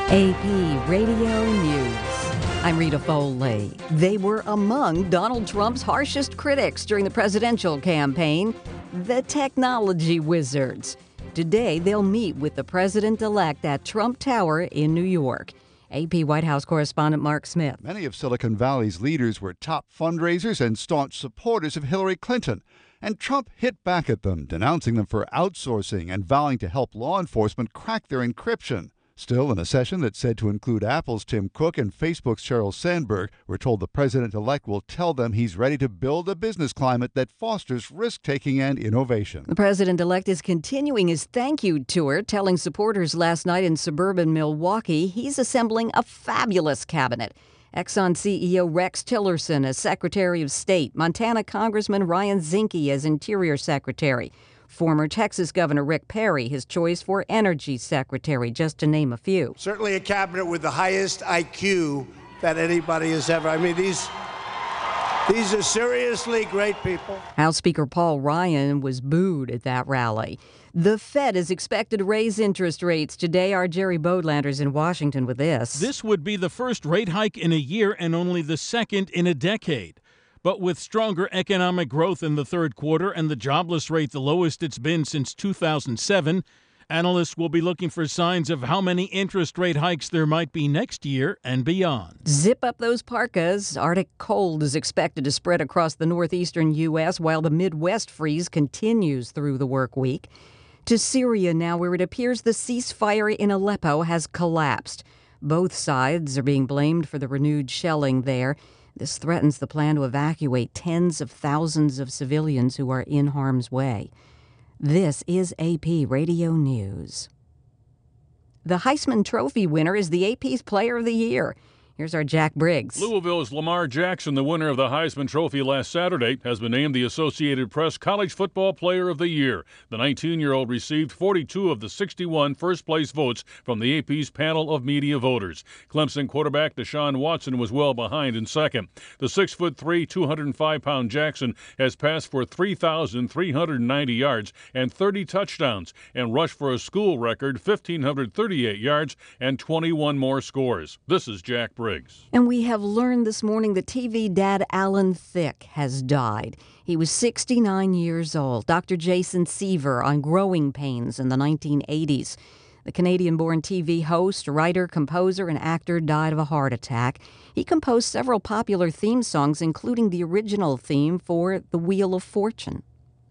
AP Radio News. I'm Rita Foley. They were among Donald Trump's harshest critics during the presidential campaign, the technology wizards. Today, they'll meet with the president-elect at Trump Tower in New York. AP White House correspondent Mark Smith. Many of Silicon Valley's leaders were top fundraisers and staunch supporters of Hillary Clinton. And Trump hit back at them, denouncing them for outsourcing and vowing to help law enforcement crack their encryption. Still, in a session that's said to include Apple's Tim Cook and Facebook's Sheryl Sandberg, we're told the president-elect will tell them he's ready to build a business climate that fosters risk-taking and innovation. The president-elect is continuing his thank you tour, telling supporters last night in suburban Milwaukee he's assembling a fabulous cabinet. Exxon CEO Rex Tillerson as Secretary of State, Montana Congressman Ryan Zinke as Interior Secretary, former Texas Governor Rick Perry, his choice for Energy Secretary, just to name a few. Certainly a cabinet with the highest IQ that anybody has ever. I mean, these are seriously great people. House Speaker Paul Ryan was booed at that rally. The Fed is expected to raise interest rates today. Our Jerry Bodlander's in Washington with this. This would be the first rate hike in a year and only the second in a decade. But with stronger economic growth in the third quarter and the jobless rate the lowest it's been since 2007, analysts will be looking for signs of how many interest rate hikes there might be next year and beyond. Zip up those parkas. Arctic cold is expected to spread across the northeastern U.S. while the Midwest freeze continues through the work week. To Syria now, where it appears the ceasefire in Aleppo has collapsed. Both sides are being blamed for the renewed shelling there. This threatens the plan to evacuate tens of thousands of civilians who are in harm's way. This is AP Radio News. The Heisman Trophy winner is the AP's Player of the Year. Here's our Jack Briggs. Louisville's Lamar Jackson, the winner of the Heisman Trophy last Saturday, has been named the Associated Press College Football Player of the Year. The 19-year-old received 42 of the 61 first-place votes from the AP's panel of media voters. Clemson quarterback Deshaun Watson was well behind in second. The 6'3", 205-pound Jackson has passed for 3,390 yards and 30 touchdowns and rushed for a school record 1,538 yards and 21 more scores. This is Jack Briggs. And we have learned this morning that TV dad Alan Thicke has died. He was 69 years old. Dr. Jason Seaver on Growing Pains in the 1980s. The Canadian-born TV host, writer, composer, and actor died of a heart attack. He composed several popular theme songs, including the original theme for The Wheel of Fortune.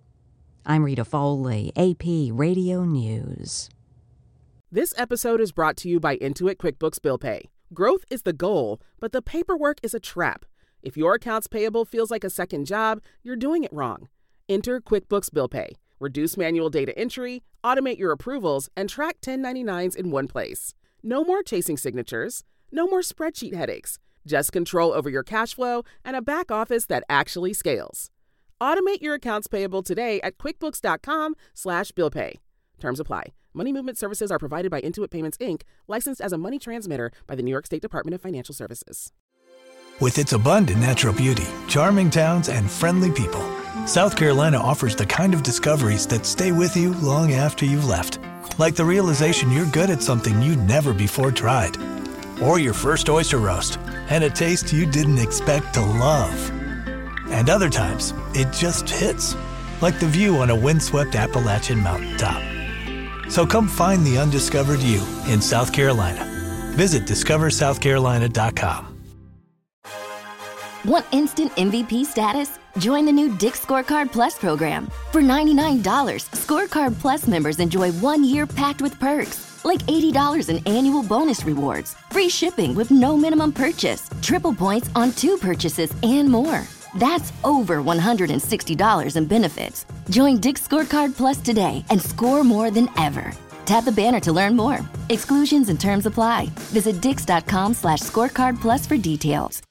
I'm Rita Foley, AP Radio News. This episode is brought to you by Intuit QuickBooks Bill Pay. Growth is the goal, but the paperwork is a trap. If your accounts payable feels like a second job, you're doing it wrong. Enter QuickBooks Bill Pay. Reduce manual data entry, automate your approvals, and track 1099s in one place. No more chasing signatures. No more spreadsheet headaches. Just control over your cash flow and a back office that actually scales. Automate your accounts payable today at QuickBooks.com/BillPay. Terms apply. Money movement services are provided by Intuit Payments, Inc., licensed as a money transmitter by the New York State Department of Financial Services. With its abundant natural beauty, charming towns, and friendly people, South Carolina offers the kind of discoveries that stay with you long after you've left. Like the realization you're good at something you'd never before tried. Or your first oyster roast, and a taste you didn't expect to love. And other times, it just hits. Like the view on a windswept Appalachian mountaintop. So come find the undiscovered you in South Carolina. Visit discoversouthcarolina.com. Want instant MVP status? Join the new Dick's Scorecard Plus program. For $99, Scorecard Plus members enjoy 1 year packed with perks, like $80 in annual bonus rewards, free shipping with no minimum purchase, triple points on 2 purchases, and more. That's over $160 in benefits. Join Dick's Scorecard Plus today and score more than ever. Tap the banner to learn more. Exclusions and terms apply. Visit Dix.com/scorecard plus for details.